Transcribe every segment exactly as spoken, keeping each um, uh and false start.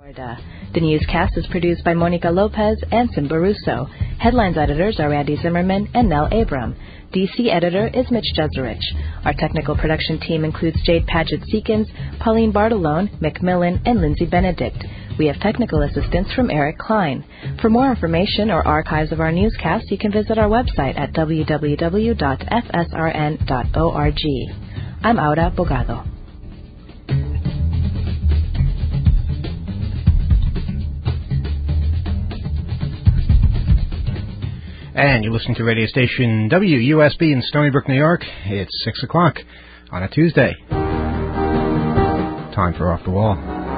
The newscast is produced by Monica Lopez and Sim Baruso. Headlines editors are Randy Zimmerman and Nell Abram. D C editor is Mitch Jeserich. Our technical production team includes Jade Paget-Seekins, Pauline Bartolone, Macmillan, and Lindsay Benedict. We have technical assistance from Eric Klein. For more information or archives of our newscast, you can visit our website at w w w dot f s r n dot org. I'm Aura Bogado. And you're listening to radio station W U S B in Stony Brook, New York. It's six o'clock on a Tuesday. Time for Off the Wall.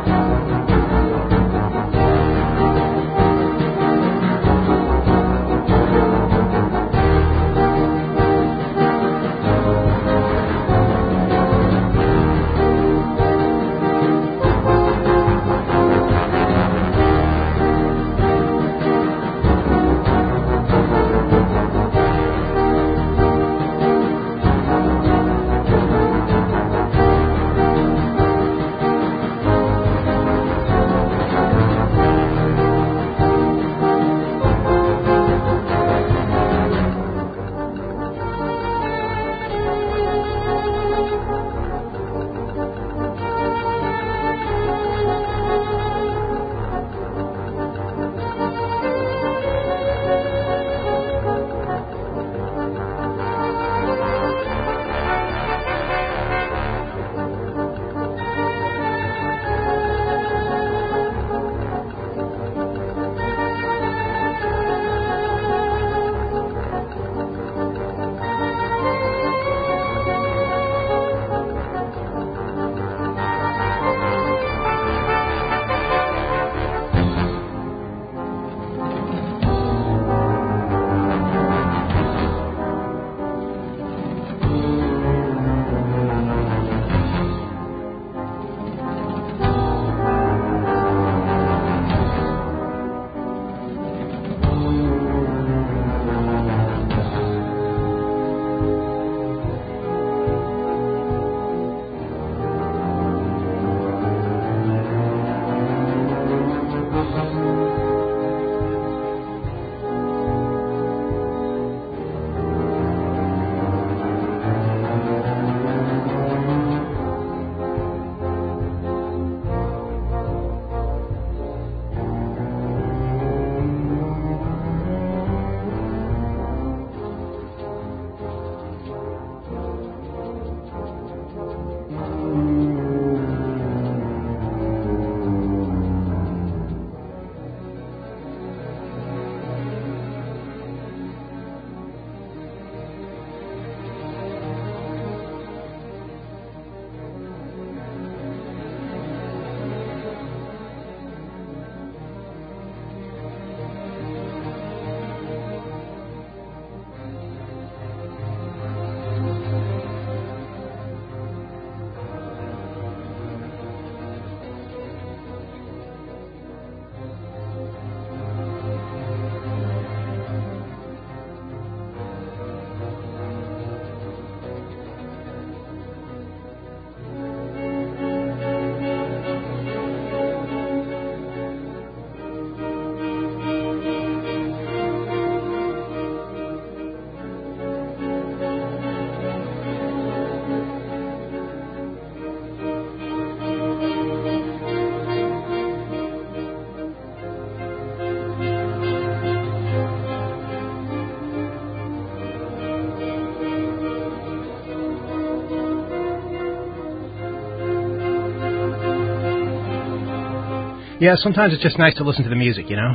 Yeah, sometimes it's just nice to listen to the music, you know?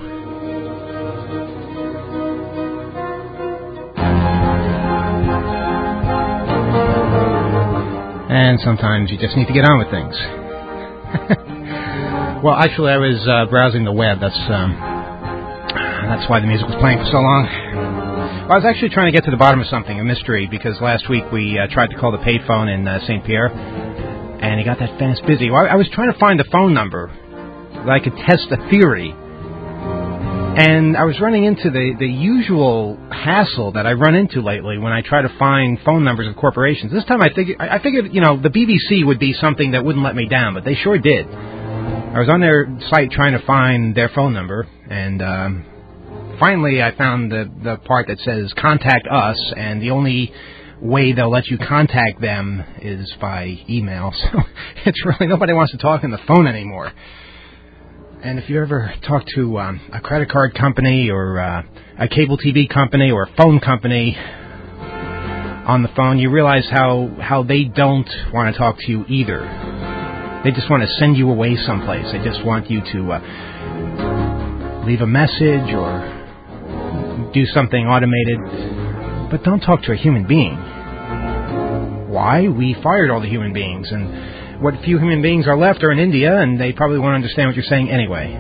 And sometimes you just need to get on with things. Well, actually, I was uh, browsing the web. That's um, that's why the music was playing for so long. Well, I was actually trying to get to the bottom of something, a mystery, because last week we uh, tried to call the payphone in uh, Saint Pierre, and he got that fast busy. Well, I was trying to find the phone number that I could test a theory. And I was running into the, the usual hassle that I run into lately when I try to find phone numbers of corporations. This time I figured, I figured, you know, the B B C would be something that wouldn't let me down, but they sure did. I was on their site trying to find their phone number, and um, finally I found the, the part that says contact us, and the only way they'll let you contact them is by email. So it's really, nobody wants to talk on the phone anymore. And if you ever talk to um, a credit card company or uh, a cable T V company or a phone company on the phone, you realize how, how they don't want to talk to you either. They just want to send you away someplace. They just want you to uh, leave a message or do something automated. But don't talk to a human being. Why? We fired all the human beings, and what few human beings are left are in India, and they probably won't understand what you're saying anyway.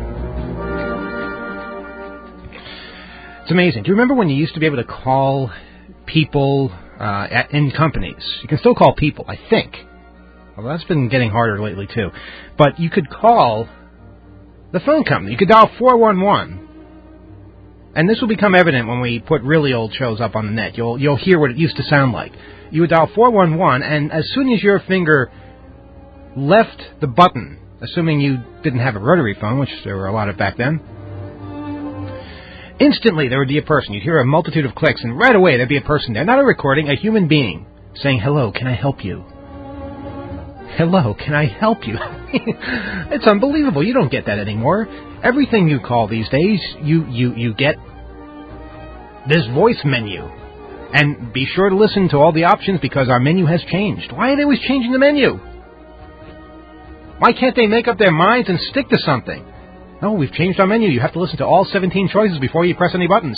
It's amazing. Do you remember when you used to be able to call people uh, at, in companies? You can still call people, I think. Well, that's been getting harder lately, too. But you could call the phone company. You could dial four one one. And this will become evident when we put really old shows up on the net. You'll, you'll hear what it used to sound like. You would dial four one one, and as soon as your finger left the button, assuming you didn't have a rotary phone, which there were a lot of back then, instantly there would be a person. You'd hear a multitude of clicks, and right away there'd be a person there. Not a recording, a human being saying, hello, can I help you? Hello, can I help you? It's unbelievable. You don't get that anymore. Everything you call these days, you, you, you get this voice menu. And be sure to listen to all the options because our menu has changed. Why are they always changing the menu? Why can't they make up their minds and stick to something? No, we've changed our menu. You have to listen to all seventeen choices before you press any buttons.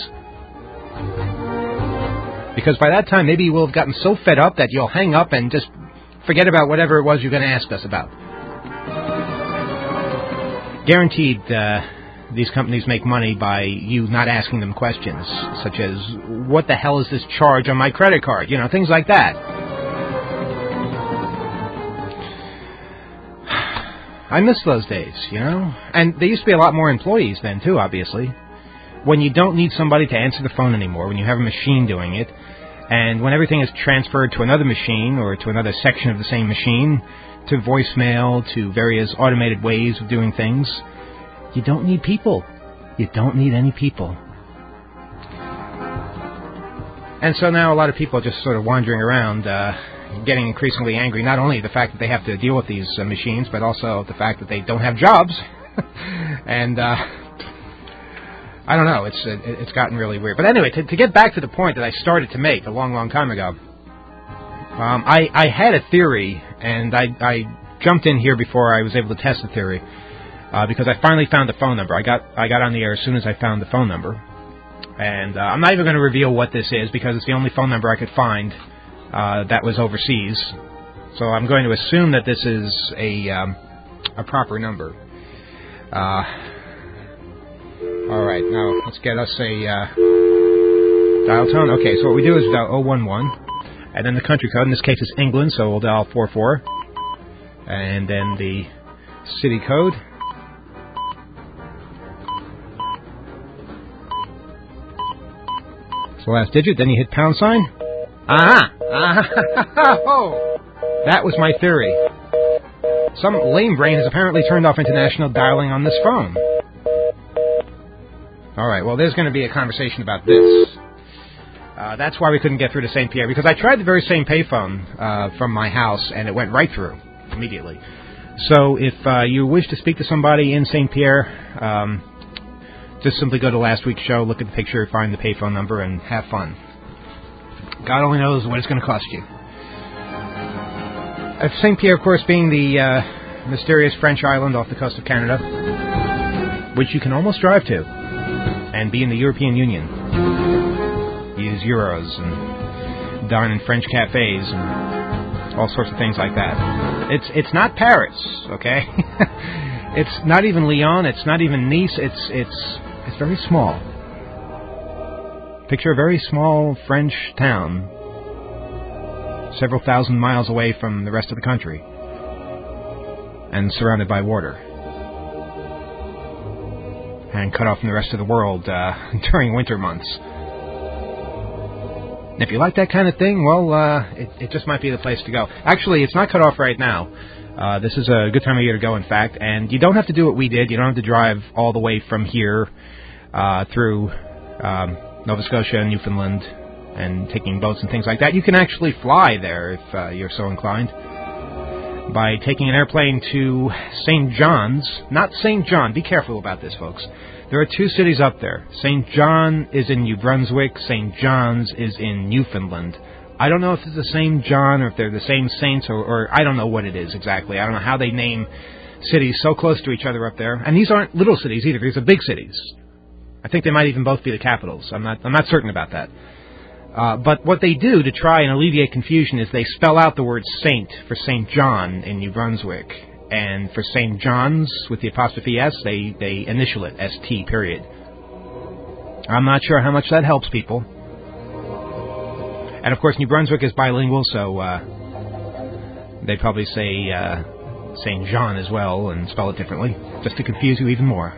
Because by that time, maybe you will have gotten so fed up that you'll hang up and just forget about whatever it was you're going to ask us about. Guaranteed, uh, these companies make money by you not asking them questions, such as, what the hell is this charge on my credit card? You know, things like that. I miss those days, you know? And there used to be a lot more employees then, too, obviously. When you don't need somebody to answer the phone anymore, when you have a machine doing it, and when everything is transferred to another machine or to another section of the same machine, to voicemail, to various automated ways of doing things, you don't need people. You don't need any people. And so now a lot of people are just sort of wandering around, uh, getting increasingly angry, not only the fact that they have to deal with these uh, machines, but also the fact that they don't have jobs. And uh, I don't know, it's uh, it's gotten really weird. But anyway, to, to get back to the point that I started to make a long, long time ago, um, I, I had a theory, and I, I jumped in here before I was able to test the theory, uh, because I finally found the phone number. I got I got on the air as soon as I found the phone number. And uh, I'm not even going to reveal what this is, because it's the only phone number I could find uh, that was overseas. So I'm going to assume that this is a, um, a proper number. Uh, all right, now let's get us a uh, dial tone. Okay, so what we do is dial oh one one, and then the country code. In this case, it's England, so we'll dial four four, and then the city code. It's the last digit. Then you hit pound sign. Ah, ah, oh, that was my theory. Some lame brain has apparently turned off international dialing on this phone. All right, well, there's going to be a conversation about this. Uh, that's why we couldn't get through to Saint Pierre, because I tried the very same payphone uh, from my house, and it went right through immediately. So if uh, you wish to speak to somebody in Saint Pierre, um, just simply go to last week's show, look at the picture, find the payphone number, and have fun. God only knows what it's going to cost you. Uh, Saint Pierre, of course, being the uh, mysterious French island off the coast of Canada, which you can almost drive to and be in the European Union. Use euros and dine in French cafes and all sorts of things like that. It's it's not Paris, okay? It's not even Lyon. It's not even Nice. It's it's it's very small. Picture a very small French town, several thousand miles away from the rest of the country, and surrounded by water, and cut off from the rest of the world uh, during winter months. If you like that kind of thing, well, uh, it, it just might be the place to go. Actually, it's not cut off right now. Uh, this is a good time of year to go, in fact, and you don't have to do what we did. You don't have to drive all the way from here uh, through um, Nova Scotia and Newfoundland and taking boats and things like that. You can actually fly there if uh, you're so inclined by taking an airplane to Saint John's. Not Saint John. Be careful about this, folks. There are two cities up there. Saint John is in New Brunswick. Saint John's is in Newfoundland. I don't know if it's the same John or if they're the same saints, or, or I don't know what it is exactly. I don't know how they name cities so close to each other up there. And these aren't little cities either. These are big cities. I think they might even both be the capitals. I'm not, I'm not certain about that. Uh, but what they do to try and alleviate confusion is they spell out the word Saint for Saint John in New Brunswick. And for Saint John's, with the apostrophe S, they, they initial it, S T, period. I'm not sure how much that helps people. And, of course, New Brunswick is bilingual, so uh, they probably say uh, Saint John as well and spell it differently, just to confuse you even more.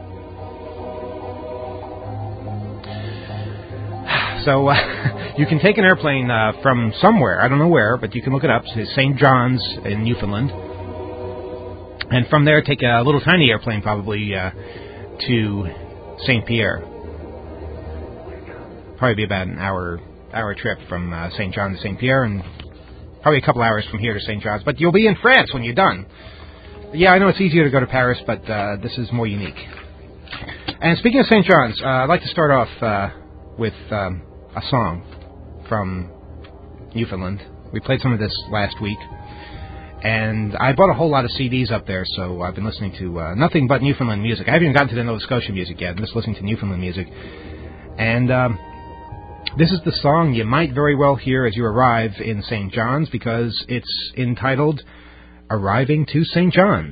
So uh, you can take an airplane uh, from somewhere, I don't know where, but you can look it up. It's Saint John's in Newfoundland. And from there, take a little tiny airplane probably uh, to Saint Pierre. Probably be about an hour hour trip from uh, Saint John to Saint Pierre, and probably a couple hours from here to Saint John's. But you'll be in France when you're done. Yeah, I know it's easier to go to Paris, but uh, this is more unique. And speaking of Saint John's, uh, I'd like to start off uh, with um, a song from Newfoundland. We played some of this last week. And I bought a whole lot of C Ds up there, so I've been listening to uh, nothing but Newfoundland music. I haven't even gotten to the Nova Scotia music yet. I'm just listening to Newfoundland music. And um, this is the song you might very well hear as you arrive in Saint John's, because it's entitled Arriving to Saint John's.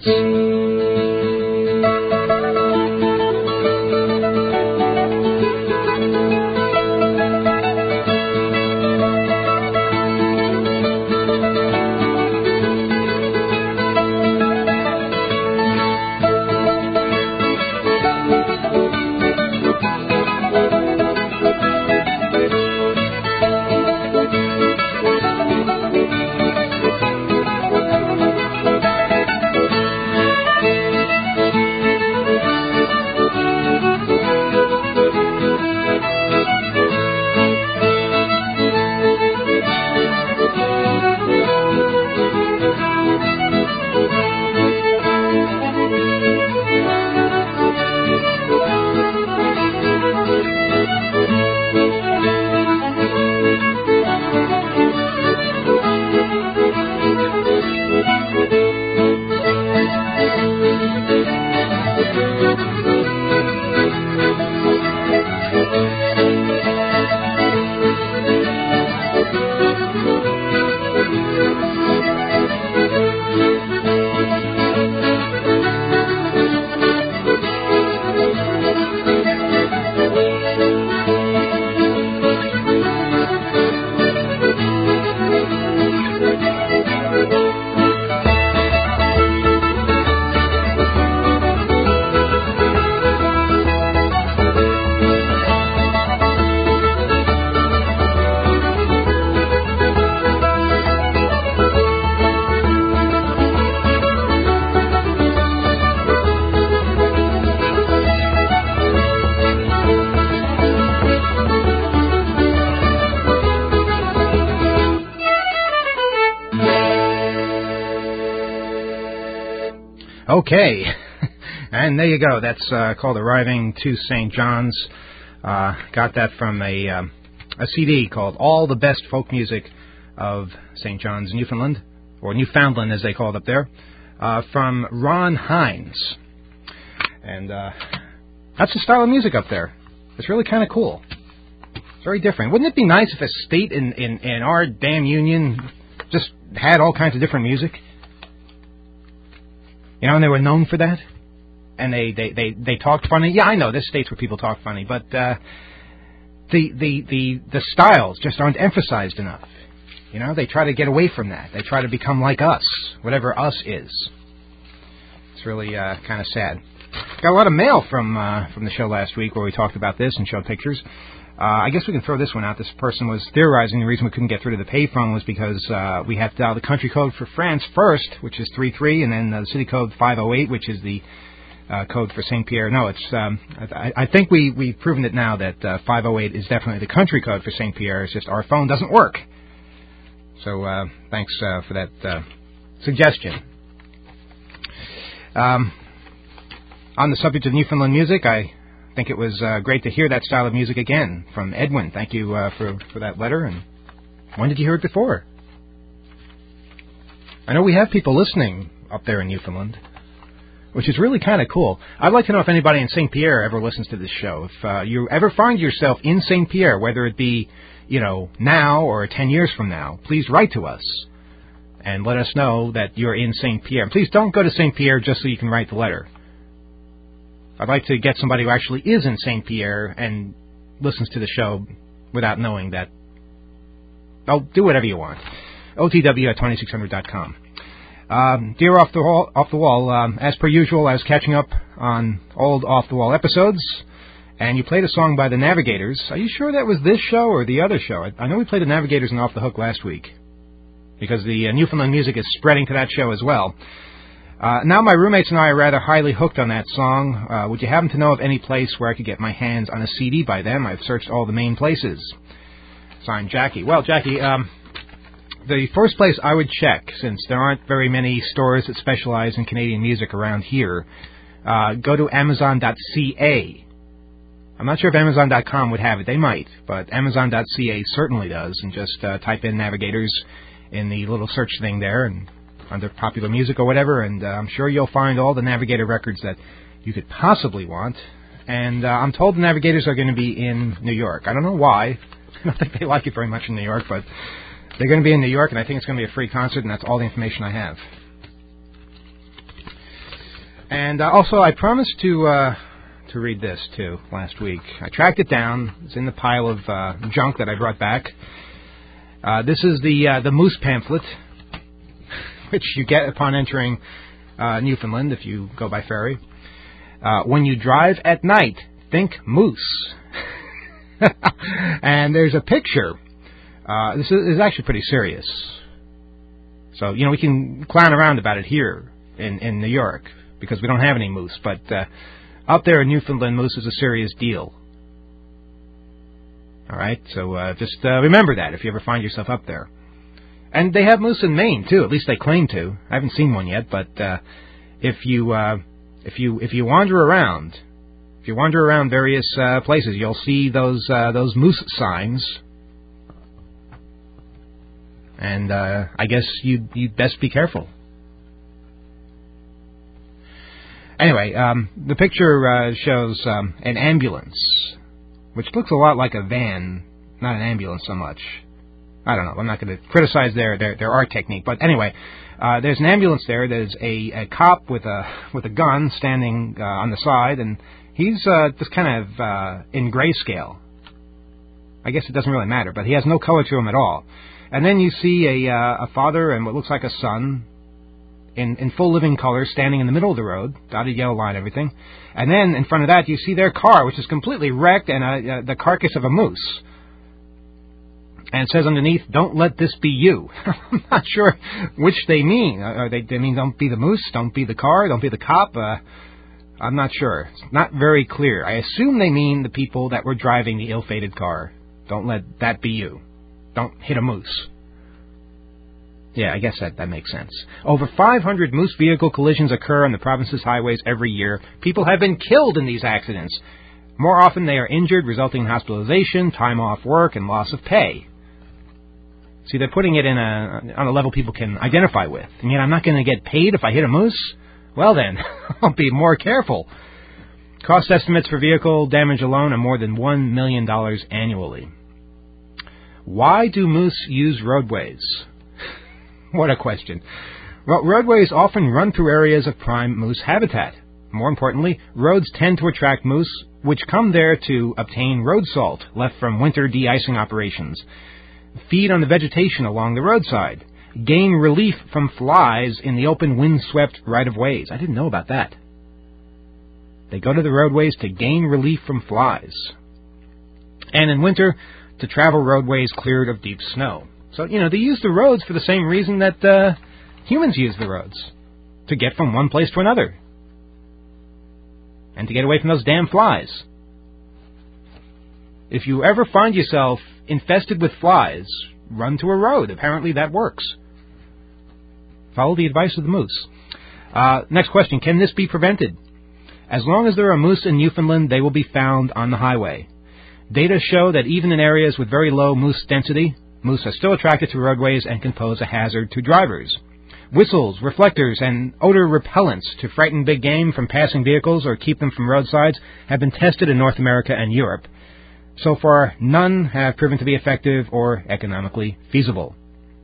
Okay, and there you go. That's uh, called Arriving to Saint John's. Uh, got that from a, um, a C D called All the Best Folk Music of Saint John's, Newfoundland, or Newfoundland as they call it up there, uh, from Ron Hines. And uh, that's the style of music up there. It's really kind of cool. It's very different. Wouldn't it be nice if a state in, in, in our damn union just had all kinds of different music? You know, and they were known for that, and they, they, they, they talked funny. Yeah, I know, there's states where people talk funny, but uh, the, the, the, the styles just aren't emphasized enough. You know, they try to get away from that. They try to become like us, whatever us is. It's really uh, kind of sad. Got a lot of mail from uh, from the show last week where we talked about this and showed pictures. Uh, I guess we can throw this one out. This person was theorizing the reason we couldn't get through to the payphone was because uh, we have to dial the country code for France first, which is three three, and then uh, the city code five oh eight, which is the uh, code for Saint Pierre. No, it's. Um, I, I think we, we've proven it now that uh, five oh eight is definitely the country code for Saint Pierre. It's just our phone doesn't work. So uh, thanks uh, for that uh, suggestion. Um, on the subject of Newfoundland music, I think it was uh, great to hear that style of music again from Edwin. Thank you uh, for, for that letter. And when did you hear it before? I know we have people listening up there in Newfoundland, which is really kind of cool. I'd like to know if anybody in Saint Pierre ever listens to this show. If uh, you ever find yourself in Saint Pierre, whether it be, you know, now or ten years from now, please write to us and let us know that you're in Saint Pierre. Please don't go to Saint Pierre just so you can write the letter. I'd like to get somebody who actually is in Saint Pierre and listens to the show without knowing that. Oh, do whatever you want. O T W at twenty-six hundred dot com. Um, dear Off the Wall, off the wall um, as per usual, I was catching up on old Off the Wall episodes, and you played a song by the Navigators. Are you sure that was this show or the other show? I, I know we played the Navigators and Off the Hook last week, because the uh, Newfoundland music is spreading to that show as well. Uh, now my roommates and I are rather highly hooked on that song. Uh, would you happen to know of any place where I could get my hands on a C D by them? I've searched all the main places. Signed, Jackie. Well, Jackie, um, the first place I would check, since there aren't very many stores that specialize in Canadian music around here, uh, go to amazon dot c a. I'm not sure if amazon dot com would have it. They might, but amazon dot c a certainly does. And just uh, type in Navigators in the little search thing there, and under popular music or whatever, and uh, I'm sure you'll find all the Navigator records that you could possibly want. And uh, I'm told the Navigators are going to be in New York. I don't know why. I don't think they like it very much in New York, but they're going to be in New York, and I think it's going to be a free concert, and that's all the information I have. And uh, also, I promised to uh, to read this, too, last week. I tracked it down. It's in the pile of uh, junk that I brought back. Uh, this is the uh, the Moose pamphlet, which you get upon entering uh, Newfoundland if you go by ferry. Uh, when you drive at night, think moose. And there's a picture. Uh, this is, is actually pretty serious. So, you know, we can clown around about it here in, in New York because we don't have any moose. But uh, up there in Newfoundland, moose is a serious deal. All right? So uh, just uh, remember that if you ever find yourself up there. And they have moose in Maine too. At least they claim to. I haven't seen one yet, but uh, if you uh, if you if you wander around, if you wander around various uh, places, you'll see those uh, those moose signs. And uh, I guess you you best be careful. Anyway, um, the picture uh, shows um, an ambulance, which looks a lot like a van, not an ambulance so much. I don't know. I'm not going to criticize their, their their art technique, but anyway, uh, there's an ambulance there. There's a, a cop with a with a gun standing uh, on the side, and he's uh, just kind of uh, in grayscale. I guess it doesn't really matter, but he has no color to him at all. And then you see a uh, a father and what looks like a son in in full living color standing in the middle of the road, dotted yellow line, everything. And then in front of that, you see their car, which is completely wrecked, and uh, uh, the carcass of a moose. And it says underneath, "Don't let this be you." I'm not sure which they mean. Are they, they mean don't be the moose, don't be the car, don't be the cop? Uh, I'm not sure. It's not very clear. I assume they mean the people that were driving the ill-fated car. Don't let that be you. Don't hit a moose. Yeah, I guess that, that makes sense. Over five hundred moose vehicle collisions occur on the province's highways every year. People have been killed in these accidents. More often, they are injured, resulting in hospitalization, time off work, and loss of pay. See, they're putting it in a on a level people can identify with. And yet I'm not going to get paid if I hit a moose? Well then, I'll be more careful. Cost estimates for vehicle damage alone are more than one million dollars annually. Why do moose use roadways? What a question. Well, roadways often run through areas of prime moose habitat. More importantly, roads tend to attract moose, which come there to obtain road salt left from winter de-icing operations, feed on the vegetation along the roadside, gain relief from flies in the open wind-swept right-of-ways. I didn't know about that. They go to the roadways to gain relief from flies. and in winter, to travel roadways cleared of deep snow. So, you know, they use the roads for the same reason that uh, humans use the roads, to get from one place to another, and to get away from those damn flies. If you ever find yourself infested with flies, run to a road. Apparently that works. Follow the advice of the moose. Uh, next question, can this be prevented? As long as there are moose in Newfoundland, they will be found on the highway. Data show that even in areas with very low moose density, moose are still attracted to roadways and can pose a hazard to drivers. Whistles, reflectors, and odor repellents to frighten big game from passing vehicles or keep them from roadsides have been tested in North America and Europe. So far, none have proven to be effective or economically feasible.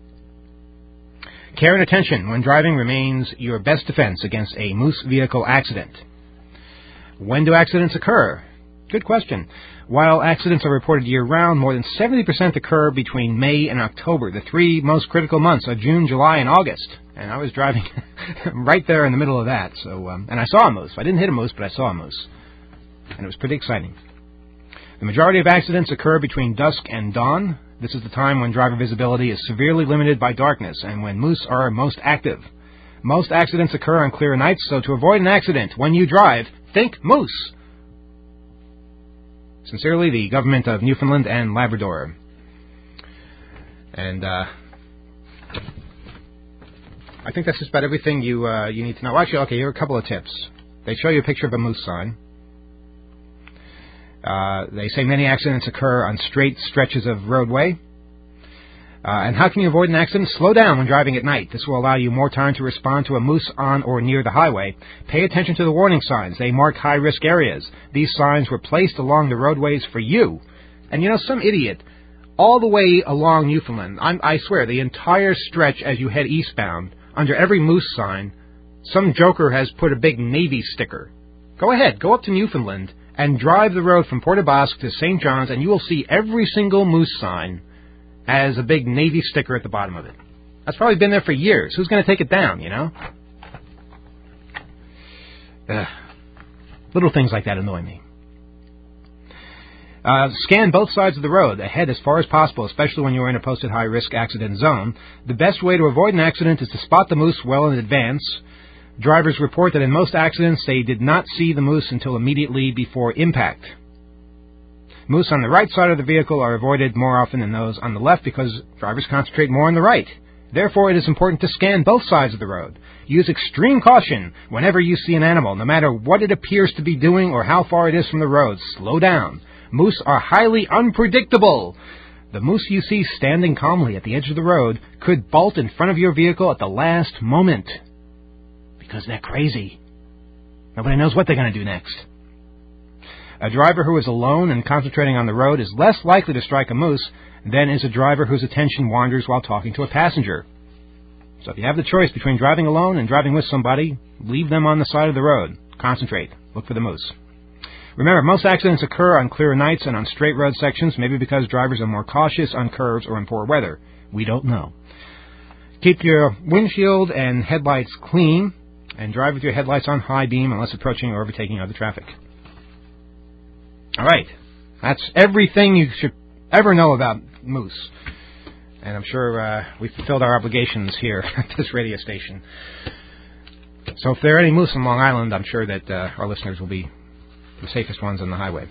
Care and attention when driving remains your best defense against a moose vehicle accident. When do accidents occur? Good question. While accidents are reported year-round, more than seventy percent occur between May and October. The three most critical months are June, July, and August. And I was driving right there in the middle of that. So, um, and I saw a moose. I didn't hit a moose, but I saw a moose. And it was pretty exciting. The majority of accidents occur between dusk and dawn. This is the time when driver visibility is severely limited by darkness and when moose are most active. Most accidents occur on clear nights, so to avoid an accident when you drive, think moose. Sincerely, the government of Newfoundland and Labrador. And uh, I think that's just about everything you uh, you need to know. Actually, okay, here are a couple of tips. They show you a picture of a moose sign. Uh, they say many accidents occur on straight stretches of roadway. Uh, and how can you avoid an accident? Slow down when driving at night. This will allow you more time to respond to a moose on or near the highway. Pay attention to the warning signs. They mark high-risk areas. These signs were placed along the roadways for you. And you know, some idiot, all the way along Newfoundland, I'm, I swear, the entire stretch as you head eastbound, under every moose sign, some joker has put a big Navy sticker. Go ahead, go up to Newfoundland and drive the road from Port aux Basques to Saint John's, and you will see every single moose sign as a big Navy sticker at the bottom of it. That's probably been there for years. Who's going to take it down, you know? Ugh. Little things like that annoy me. Uh, scan both sides of the road, ahead as far as possible, especially when you are in a posted high-risk accident zone. The best way to avoid an accident is to spot the moose well in advance. Drivers report that in most accidents they did not see the moose until immediately before impact. Moose on the right side of the vehicle are avoided more often than those on the left because drivers concentrate more on the right. Therefore, it is important to scan both sides of the road. Use extreme caution whenever you see an animal, no matter what it appears to be doing or how far it is from the road. Slow down. Moose are highly unpredictable. The moose you see standing calmly at the edge of the road could bolt in front of your vehicle at the last moment because they're crazy. Nobody knows what they're going to do next. A driver who is alone and concentrating on the road is less likely to strike a moose than is a driver whose attention wanders while talking to a passenger. So if you have the choice between driving alone and driving with somebody, leave them on the side of the road. Concentrate. Look for the moose. Remember, most accidents occur on clear nights and on straight road sections, maybe because drivers are more cautious on curves or in poor weather. We don't know. Keep your windshield and headlights clean and drive with your headlights on high beam unless approaching or overtaking other traffic. All right. That's everything you should ever know about moose. And I'm sure uh, we've fulfilled our obligations here at this radio station. So if there are any moose on Long Island, I'm sure that uh, our listeners will be the safest ones on the highway.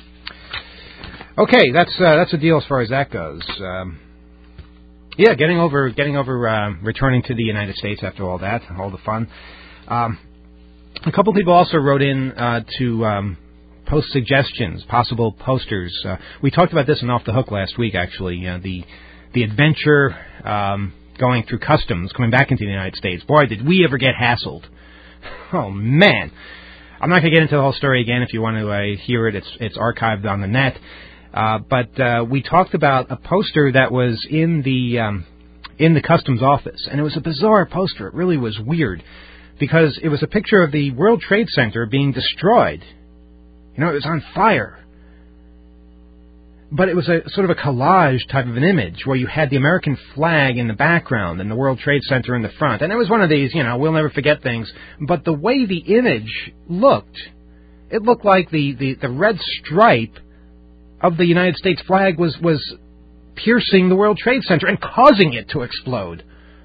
Okay, that's uh, that's a deal as far as that goes. Um, yeah, getting over getting over uh, returning to the United States after all that, all the fun. Um, a couple people also wrote in uh, to um, post suggestions, possible posters. Uh, we talked about this in Off the Hook last week, actually. Uh, the the adventure um, going through customs, coming back into the United States. Boy, did we ever get hassled. Oh, man. I'm not going to get into the whole story again. If you want to uh, hear it, it's it's archived on the net. Uh, but uh, we talked about a poster that was in the um, in the customs office, and it was a bizarre poster. It really was weird because it was a picture of the World Trade Center being destroyed. You know, it was on fire. But it was a sort of a collage type of an image where you had the American flag in the background and the World Trade Center in the front. And it was one of these, you know, we'll never forget things. But the way the image looked, it looked like the, the, the red stripe of the United States flag was, was piercing the World Trade Center and causing it to explode.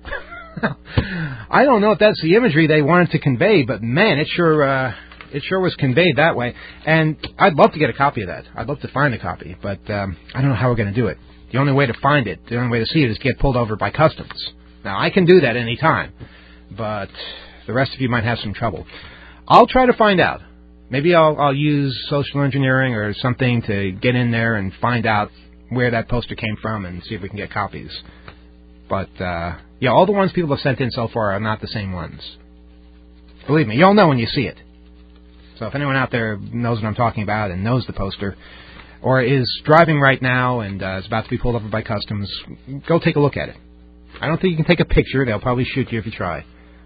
I don't know if that's the imagery they wanted to convey, but man, it sure uh, it sure was conveyed that way. And I'd love to get a copy of that. I'd love to find a copy, but um, I don't know how we're going to do it. The only way to find it, the only way to see it, is get pulled over by customs. Now, I can do that any time, but the rest of you might have some trouble. I'll try to find out. Maybe I'll, I'll use social engineering or something to get in there and find out where that poster came from and see if we can get copies. But, uh, yeah, all the ones people have sent in so far are not the same ones. Believe me, you'll know when you see it. So if anyone out there knows what I'm talking about and knows the poster, or is driving right now and uh, is about to be pulled over by customs, go take a look at it. I don't think you can take a picture. They'll probably shoot you if you try.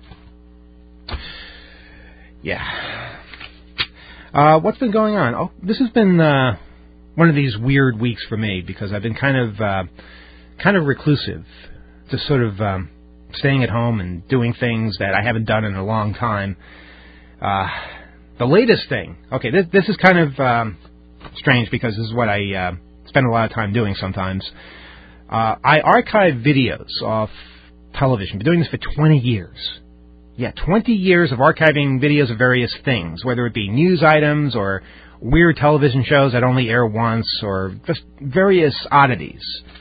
Yeah. Uh, what's been going on? Oh, this has been uh, one of these weird weeks for me because I've been kind of uh, kind of reclusive, just sort of um, staying at home and doing things that I haven't done in a long time. Uh, the latest thing, okay, this, this is kind of um, strange because this is what I uh, spend a lot of time doing sometimes. Uh, I archive videos off television. I've been doing this for twenty years. Yeah, twenty years of archiving videos of various things, whether it be news items or weird television shows that only air once or just various oddities.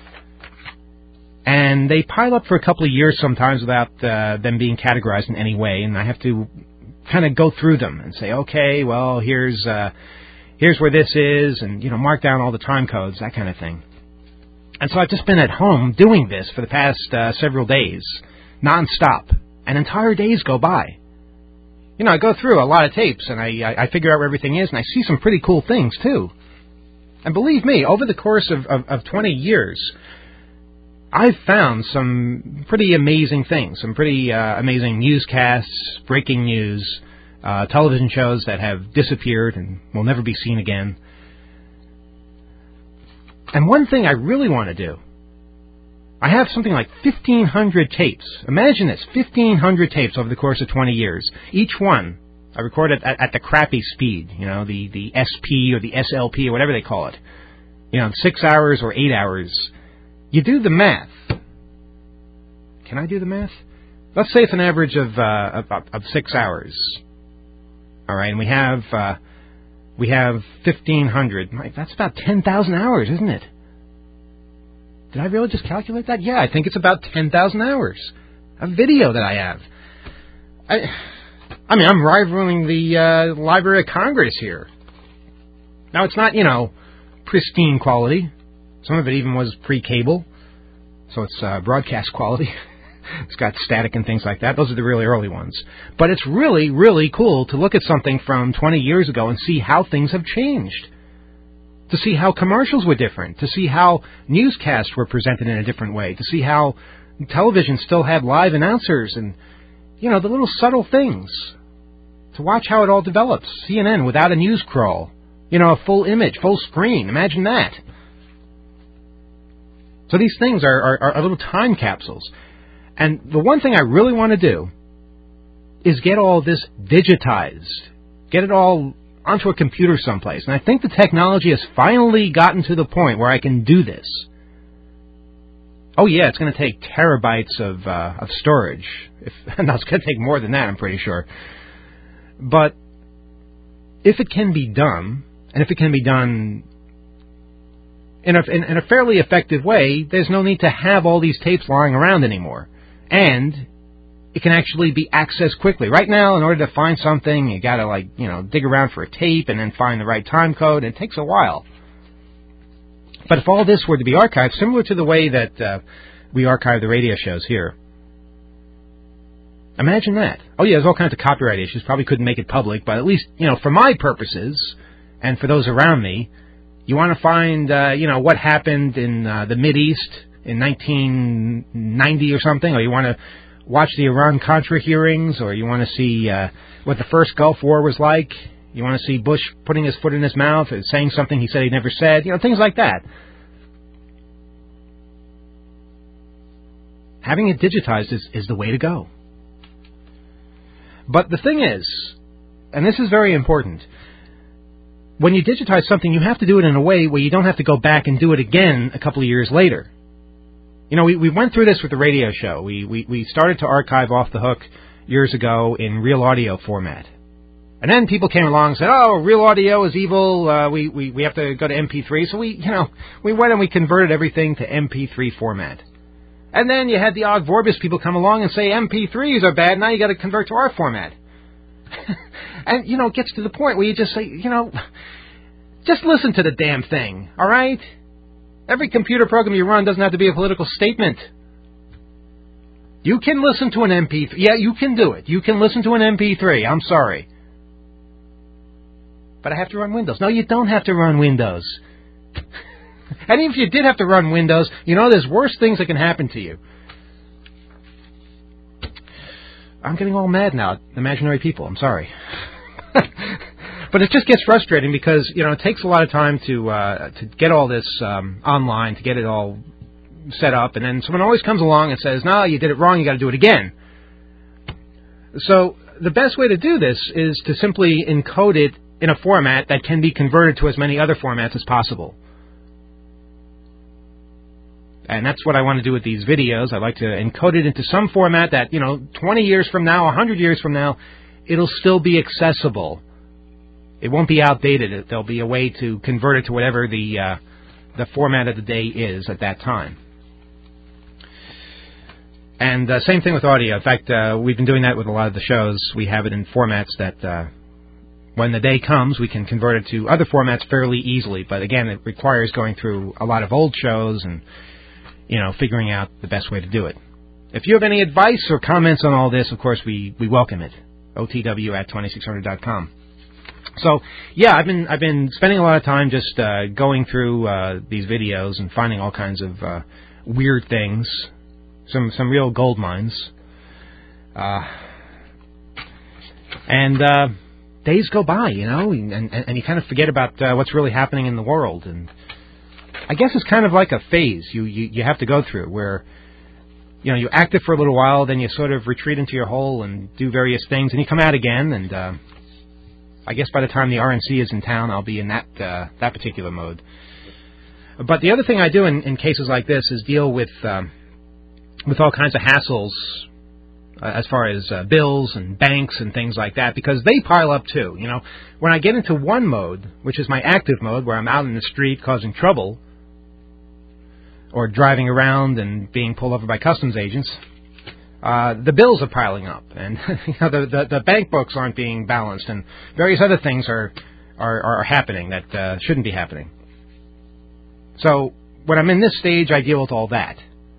And they pile up for a couple of years sometimes without uh, them being categorized in any way, and I have to kind of go through them and say, okay, well, here's uh, here's where this is, and, you know, mark down all the time codes, that kind of thing. And so I've just been at home doing this for the past uh, several days, nonstop. And entire days go by. You know, I go through a lot of tapes, and I, I, I figure out where everything is, and I see some pretty cool things, too. And believe me, over the course of, of, of twenty years, I've found some pretty amazing things, some pretty uh, amazing newscasts, breaking news, uh, television shows that have disappeared and will never be seen again. And one thing I really want to do, I have something like fifteen hundred tapes. Imagine this, fifteen hundred tapes over the course of twenty years. Each one, I recorded at, at the crappy speed, you know, the, the S P or the S L P or whatever they call it. You know, six hours or eight hours. You do the math. Can I do the math? Let's say it's an average of, uh, of, of six hours. All right, and we have, uh, we have fifteen hundred. That's about ten thousand hours, isn't it? Did I really just calculate that? Yeah, I think it's about ten thousand hours of video that I have. I, I mean, I'm rivaling the uh, Library of Congress here. Now, it's not, you know, pristine quality. Some of it even was pre-cable, so it's uh, broadcast quality. It's got static and things like that. Those are the really early ones. But it's really, really cool to look at something from twenty years ago and see how things have changed. To see how commercials were different, to see how newscasts were presented in a different way, to see how television still had live announcers and, you know, the little subtle things. To watch how it all develops. C N N without a news crawl. You know, a full image, full screen. Imagine that. So these things are, are, are little time capsules. And the one thing I really want to do is get all this digitized. Get it all onto a computer someplace. And I think the technology has finally gotten to the point where I can do this. Oh, yeah, it's going to take terabytes of uh, of storage. If, no, it's going to take more than that, I'm pretty sure. But if it can be done, and if it can be done in a, in, in a fairly effective way, there's no need to have all these tapes lying around anymore. And it can actually be accessed quickly. Right now, in order to find something, you got to, like, you know, dig around for a tape and then find the right time code, and it takes a while. But if all this were to be archived, similar to the way that uh, we archive the radio shows here, imagine that. Oh, yeah, there's all kinds of copyright issues. Probably couldn't make it public, but at least, you know, for my purposes and for those around me, you want to find, uh, you know, what happened in uh, the Mideast in nineteen ninety or something, or you want to watch the Iran-Contra hearings, or you want to see uh, what the first Gulf War was like. You want to see Bush putting his foot in his mouth or saying something he said he never said. You know, things like that. Having it digitized is, is the way to go. But the thing is, and this is very important, when you digitize something, you have to do it in a way where you don't have to go back and do it again a couple of years later. You know, we, we went through this with the radio show. We, we, we started to archive Off the Hook years ago in real audio format. And then people came along and said, oh, real audio is evil, uh, we, we, we have to go to M P three. So we, you know, we went and we converted everything to M P three format. And then you had the Og Vorbis people come along and say M P threes are bad, now you got to convert to our format. And, you know, it gets to the point where you just say, you know, just listen to the damn thing, all right? Every computer program you run doesn't have to be a political statement. You can listen to an M P three. Yeah, you can do it. You can listen to an M P three. I'm sorry. But I have to run Windows. No, you don't have to run Windows. And even if you did have to run Windows, you know there's worse things that can happen to you. I'm getting all mad now at imaginary people. I'm sorry. But it just gets frustrating because, you know, it takes a lot of time to uh, to get all this um, online, to get it all set up, and then someone always comes along and says, no, you did it wrong, you got to do it again. So the best way to do this is to simply encode it in a format that can be converted to as many other formats as possible. And that's what I want to do with these videos. I like to encode it into some format that, you know, twenty years from now, one hundred years from now, it'll still be accessible. It won't be outdated. There'll be a way to convert it to whatever the uh, the format of the day is at that time. And uh, same thing with audio. In fact, uh, we've been doing that with a lot of the shows. We have it in formats that, uh, when the day comes, we can convert it to other formats fairly easily. But again, it requires going through a lot of old shows and, you know, figuring out the best way to do it. If you have any advice or comments on all this, of course, we, we welcome it. O T W at twenty-six hundred dot com. So, yeah, I've been I've been spending a lot of time just uh, going through uh, these videos and finding all kinds of uh, weird things, some some real gold mines. Uh, and uh, days go by, you know, and, and, and you kind of forget about uh, what's really happening in the world. And I guess it's kind of like a phase you, you, you have to go through where, you know, you active for a little while, then you sort of retreat into your hole and do various things, and you come out again, and uh, I guess by the time the R N C is in town, I'll be in that uh, that particular mode. But the other thing I do in, in cases like this is deal with um, with all kinds of hassles uh, as far as uh, bills and banks and things like that, because they pile up too. You know, when I get into one mode, which is my active mode, where I'm out in the street causing trouble, or driving around and being pulled over by customs agents, uh, the bills are piling up, and you know, the, the the bank books aren't being balanced, and various other things are are, are happening that uh, shouldn't be happening. So when I'm in this stage, I deal with all that.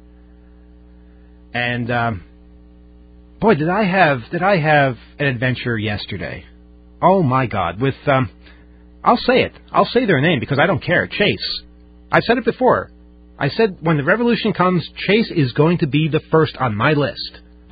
And um, boy, did I have did I have an adventure yesterday? Oh my God! With um, I'll say it. I'll say their name because I don't care. Chase. I've said it before. I said, when the revolution comes, Chase is going to be the first on my list.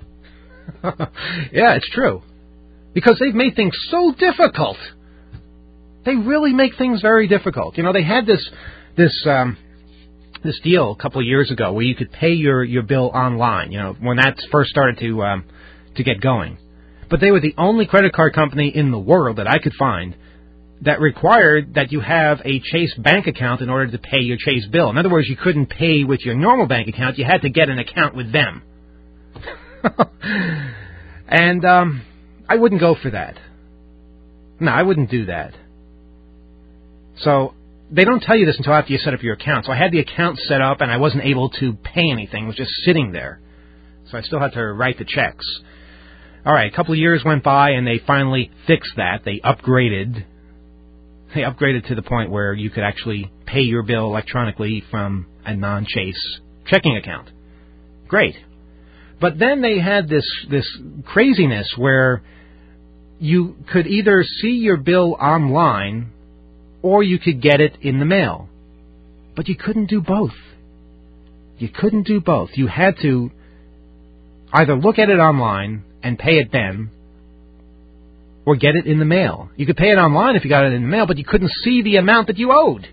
Yeah, it's true. Because they've made things so difficult. They really make things very difficult. You know, they had this this um, this deal a couple of years ago where you could pay your, your bill online, you know, when that first started to um, to get going. But they were the only credit card company in the world that I could find that required that you have a Chase bank account in order to pay your Chase bill. In other words, you couldn't pay with your normal bank account. You had to get an account with them. And um, I wouldn't go for that. No, I wouldn't do that. So they don't tell you this until after you set up your account. So I had the account set up, and I wasn't able to pay anything. It was just sitting there. So I still had to write the checks. All right, a couple of years went by, and they finally fixed that. They upgraded They upgraded to the point where you could actually pay your bill electronically from a non-Chase checking account. Great. But then they had this this craziness where you could either see your bill online or you could get it in the mail. But you couldn't do both. You couldn't do both. You had to either look at it online and pay it then, or get it in the mail. You could pay it online if you got it in the mail, but you couldn't see the amount that you owed.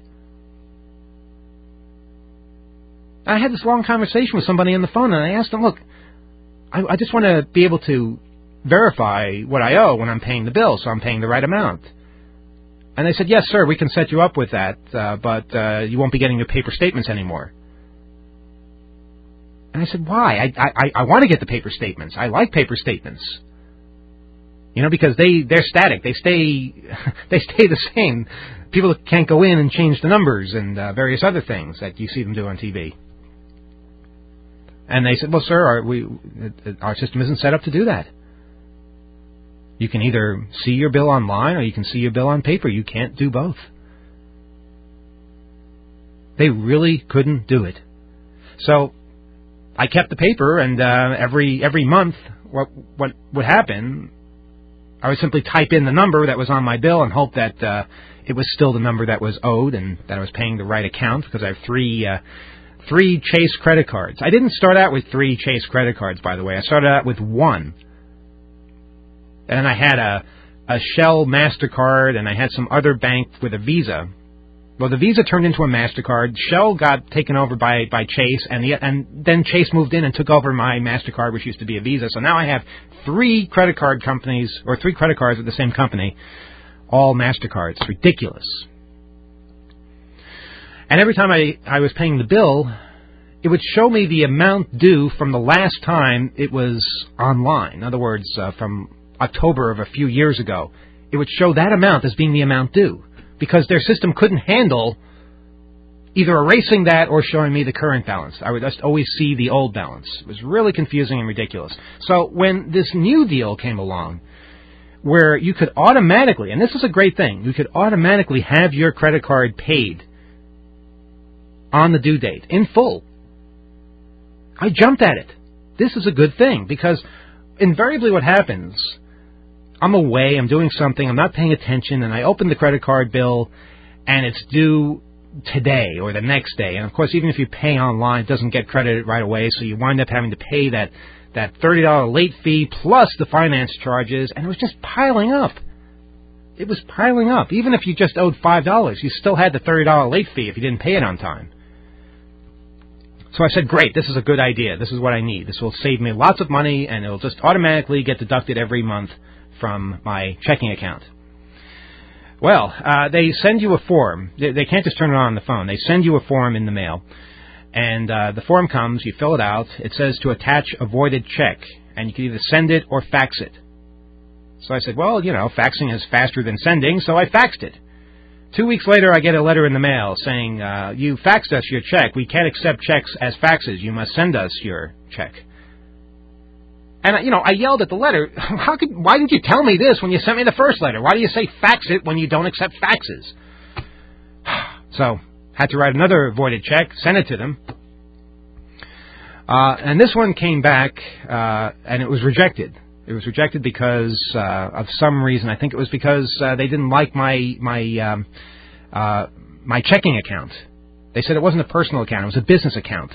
I had this long conversation with somebody on the phone, and I asked them, look, I, I just want to be able to verify what I owe when I'm paying the bill, so I'm paying the right amount. And they said, yes, sir, we can set you up with that, uh, but uh, you won't be getting your paper statements anymore. And I said, why? I, I, I want to get the paper statements. I like paper statements. You know, because they, they're static. They stay they stay the same. People can't go in and change the numbers and uh, various other things that you see them do on T V. And they said, well, sir, our, we, our system isn't set up to do that. You can either see your bill online or you can see your bill on paper. You can't do both. They really couldn't do it. So I kept the paper, and uh, every every month, what what would happen, I would simply type in the number that was on my bill and hope that uh, it was still the number that was owed and that I was paying the right account, because I have three uh, three Chase credit cards. I didn't start out with three Chase credit cards, by the way. I started out with one. And then I had a, a Shell MasterCard, and I had some other bank with a Visa. Well, the Visa turned into a MasterCard. Shell got taken over by, by Chase, and, the, and then Chase moved in and took over my MasterCard, which used to be a Visa. So now I have three credit card companies, or three credit cards with the same company, all MasterCards. It's ridiculous. And every time I, I was paying the bill, it would show me the amount due from the last time it was online. In other words, uh, from October of a few years ago. It would show that amount as being the amount due, because their system couldn't handle either erasing that or showing me the current balance. I would just always see the old balance. It was really confusing and ridiculous. So when this new deal came along, where you could automatically, and this is a great thing, you could automatically have your credit card paid on the due date, in full, I jumped at it. This is a good thing, because invariably what happens, I'm away, I'm doing something, I'm not paying attention, and I open the credit card bill, and it's due today or the next day. And, of course, even if you pay online, it doesn't get credited right away, so you wind up having to pay that, that thirty dollars late fee plus the finance charges, and it was just piling up. It was piling up. Even if you just owed five dollars, you still had the thirty dollars late fee if you didn't pay it on time. So I said, great, this is a good idea. This is what I need. This will save me lots of money, and it will just automatically get deducted every month from my checking account. Well, uh, they send you a form. They, they can't just turn it on on the phone. They send you a form in the mail. And uh, the form comes, you fill it out. It says to attach a voided check, and you can either send it or fax it. So I said, well, you know, faxing is faster than sending, so I faxed it. Two weeks later, I get a letter in the mail saying, uh, you faxed us your check. We can't accept checks as faxes. You must send us your check. And, you know, I yelled at the letter, How could, why didn't you tell me this when you sent me the first letter? Why do you say fax it when you don't accept faxes? So, had to write another voided check, send it to them. Uh, and this one came back, uh, and it was rejected. It was rejected because uh, of some reason. I think it was because uh, they didn't like my my um, uh, my checking account. They said it wasn't a personal account; it was a business account.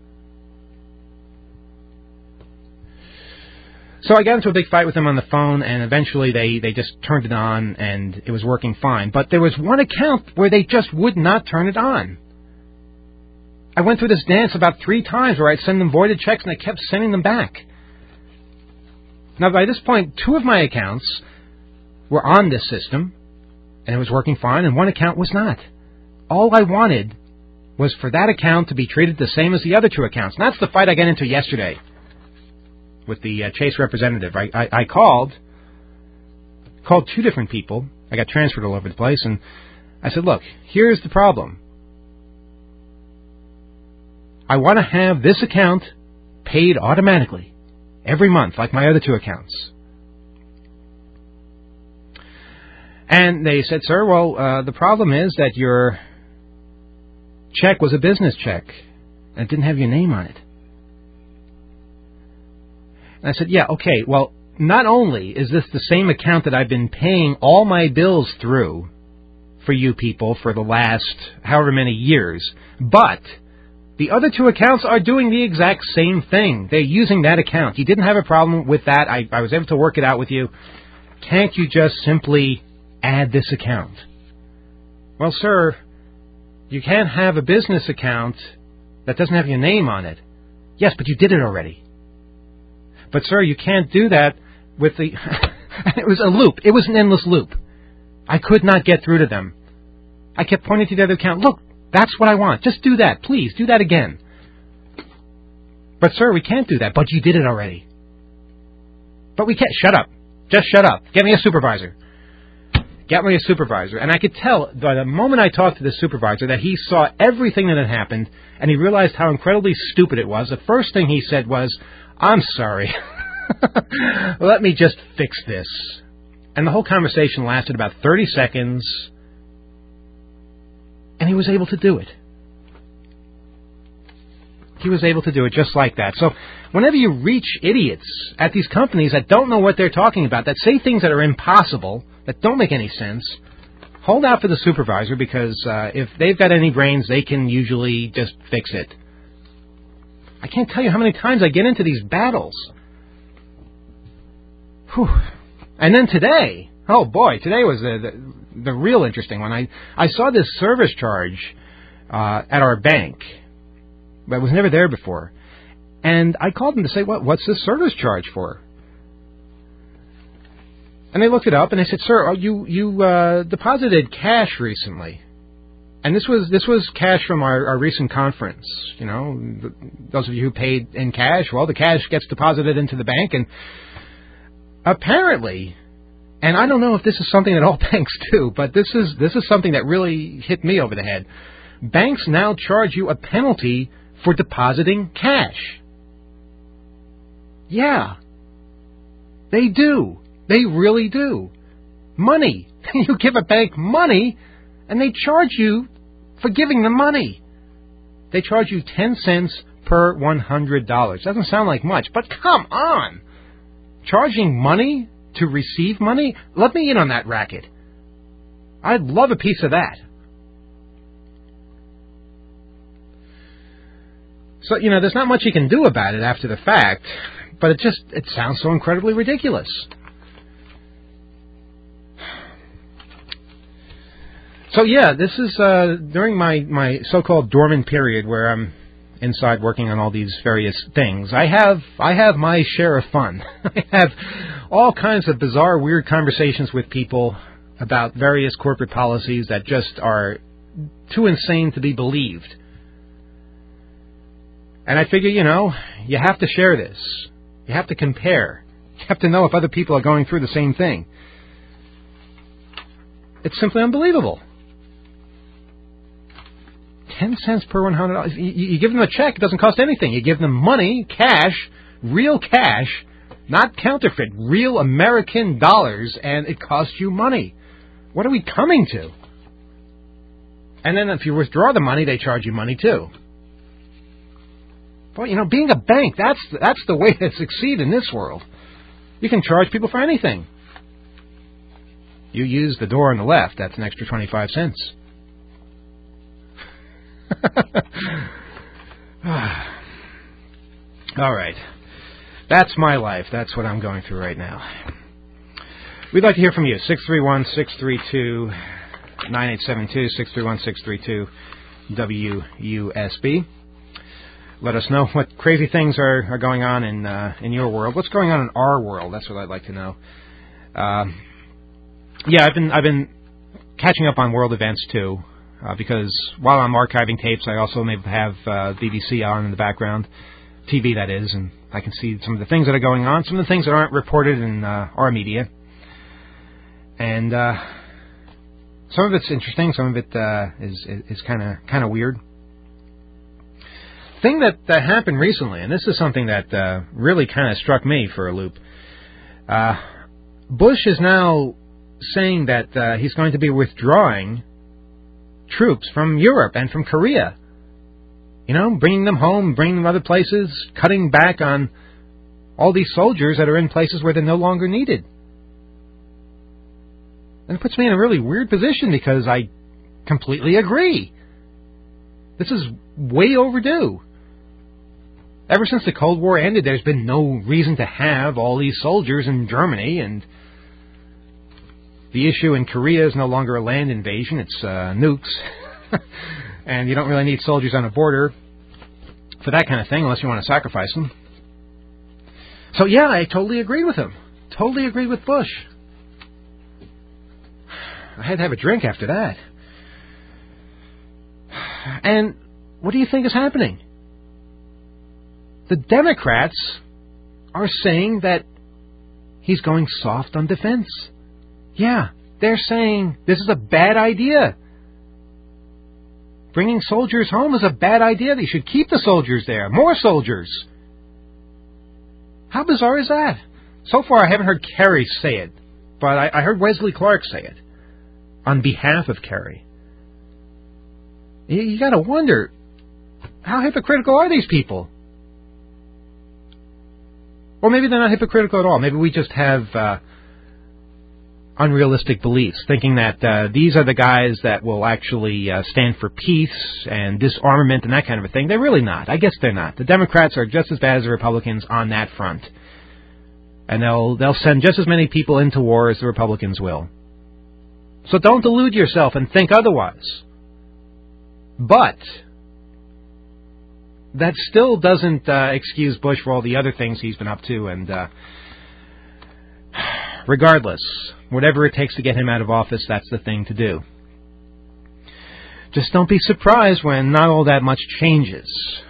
So I got into a big fight with them on the phone, and eventually they, they just turned it on, and it was working fine. But there was one account where they just would not turn it on. I went through this dance about three times where I'd send them voided checks, and they kept sending them back. Now, by this point, two of my accounts were on this system, and it was working fine, and one account was not. All I wanted was for that account to be treated the same as the other two accounts. And that's the fight I got into yesterday with the uh, Chase representative. I, I, I called, called two different people. I got transferred all over the place, and I said, look, here's the problem. I want to have this account paid automatically every month, like my other two accounts. And they said, sir, well, uh, the problem is that your check was a business check, and it didn't have your name on it. And I said, yeah, okay, well, not only is this the same account that I've been paying all my bills through for you people for the last however many years, but the other two accounts are doing the exact same thing. They're using that account. You didn't have a problem with that. I, I was able to work it out with you. Can't you just simply add this account? Well, sir, you can't have a business account that doesn't have your name on it. Yes, but you did it already. But, sir, you can't do that with the... It was a loop. It was an endless loop. I could not get through to them. I kept pointing to the other account. Look, that's what I want. Just do that. Please, do that again. But, sir, we can't do that. But you did it already. But we can't. Shut up. Just shut up. Get me a supervisor. Get me a supervisor. And I could tell by the moment I talked to the supervisor that he saw everything that had happened, and he realized how incredibly stupid it was. The first thing he said was, I'm sorry. Let me just fix this. And the whole conversation lasted about thirty seconds, and he was able to do it. He was able to do it just like that. So whenever you reach idiots at these companies that don't know what they're talking about, that say things that are impossible, that don't make any sense, hold out for the supervisor, because uh, if they've got any brains, they can usually just fix it. I can't tell you how many times I get into these battles. Whew. And then today, oh boy, today was the, the, the real interesting one. I, I saw this service charge uh, at our bank that was never there before. And I called them to say, what, what's this service charge for? And they looked it up, and they said, sir, you you uh, deposited cash recently. And this was this was cash from our, our recent conference. You know, those of you who paid in cash, well, the cash gets deposited into the bank. And apparently, and I don't know if this is something that all banks do, but this is this is something that really hit me over the head. Banks now charge you a penalty for depositing cash. Yeah, they do. They really do. Money. You give a bank money, and they charge you for giving them money. They charge you ten cents per one hundred dollars. Doesn't sound like much, but come on. Charging money to receive money? Let me in on that racket. I'd love a piece of that. So, you know, there's not much you can do about it after the fact, but it just, it sounds so incredibly ridiculous. So, yeah, this is uh, during my, my so-called dormant period where I'm inside working on all these various things. I have I have my share of fun. I have all kinds of bizarre, weird conversations with people about various corporate policies that just are too insane to be believed. And I figure, you know, you have to share this. You have to compare. You have to know if other people are going through the same thing. It's simply unbelievable. Ten cents per one hundred dollars. You, you give them a check, it doesn't cost anything. You give them money, cash, real cash, not counterfeit, real American dollars, and it costs you money. What are we coming to? And then if you withdraw the money, they charge you money too. Boy, you know, being a bank, that's that's the way to succeed in this world. You can charge people for anything. You use the door on the left, that's an extra twenty-five cents. All right. That's my life. That's what I'm going through right now. We'd like to hear from you. six three one, six three two, nine eight seven two, six three one, six three two, W U S B. Let us know what crazy things are, are going on in uh, in your world. What's going on in our world? That's what I'd like to know. Uh, yeah, I've been I've been catching up on world events too. Uh, because while I'm archiving tapes, I also may have uh, B B C on in the background, T V that is, and I can see some of the things that are going on, some of the things that aren't reported in uh, our media. And uh, some of it's interesting, some of it uh, is is kind of kind of weird. Thing that, that happened recently, and this is something that uh, really kind of struck me for a loop. Uh, Bush is now saying that uh, he's going to be withdrawing troops from Europe and from Korea. You know, bringing them home, bringing them other places, cutting back on all these soldiers that are in places where they're no longer needed. And it puts me in a really weird position because I completely agree. This is way overdue. Ever since the Cold War ended, there's been no reason to have all these soldiers in Germany, and the issue in Korea is no longer a land invasion, it's uh, nukes. And you don't really need soldiers on a border for that kind of thing unless you want to sacrifice them. So yeah, I totally agree with him. Totally agree with Bush. I had to have a drink after that. And what do you think is happening? The Democrats are saying that he's going soft on defense. Yeah, they're saying this is a bad idea. Bringing soldiers home is a bad idea. They should keep the soldiers there. More soldiers. How bizarre is that? So far, I haven't heard Kerry say it, but I, I heard Wesley Clark say it on behalf of Kerry. You, you got to wonder, how hypocritical are these people? Or maybe they're not hypocritical at all. Maybe we just have uh, unrealistic beliefs, thinking that uh, these are the guys that will actually uh, stand for peace and disarmament and that kind of a thing. They're really not. I guess they're not. The Democrats are just as bad as the Republicans on that front. And they'll they'll send just as many people into war as the Republicans will. So don't delude yourself and think otherwise. But that still doesn't uh, excuse Bush for all the other things he's been up to. And uh, regardless, whatever it takes to get him out of office, that's the thing to do. Just don't be surprised when not all that much changes.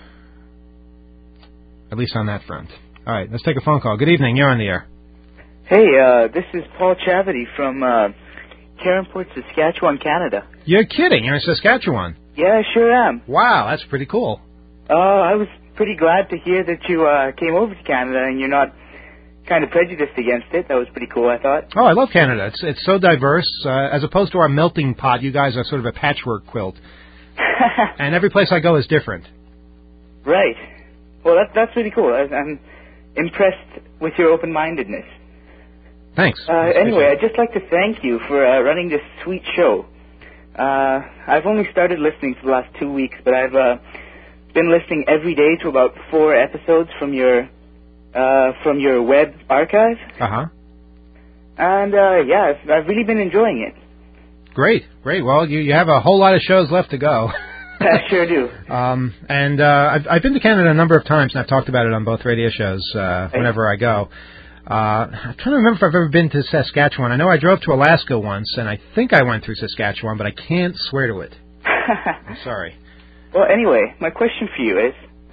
At least on that front. All right, let's take a phone call. Good evening. You're on the air. Hey, uh, this is Paul Chavity from uh, Caronport, Saskatchewan, Canada. You're kidding. You're in Saskatchewan. Yeah, I sure am. Wow, that's pretty cool. Uh, I was pretty glad to hear that you uh, came over to Canada and you're not kind of prejudiced against it. That was pretty cool, I thought. Oh, I love Canada. It's it's so diverse. Uh, as opposed to our melting pot, you guys are sort of a patchwork quilt. And every place I go is different. Right. Well, that, that's really cool. I, I'm impressed with your open-mindedness. Thanks. Uh, anyway, I'd just like to thank you for uh, running this sweet show. Uh, I've only started listening for the last two weeks, but I've uh, been listening every day to about four episodes from your uh, from your web archive. Uh-huh. And, uh, yeah, I've, I've really been enjoying it. Great, great. Well, you, you have a whole lot of shows left to go. I sure do. Um, and uh, I've, I've been to Canada a number of times, and I've talked about it on both radio shows uh, whenever I go. Uh, I'm trying to remember if I've ever been to Saskatchewan. I know I drove to Alaska once, and I think I went through Saskatchewan, but I can't swear to it. I'm sorry. Well, anyway, my question for you is,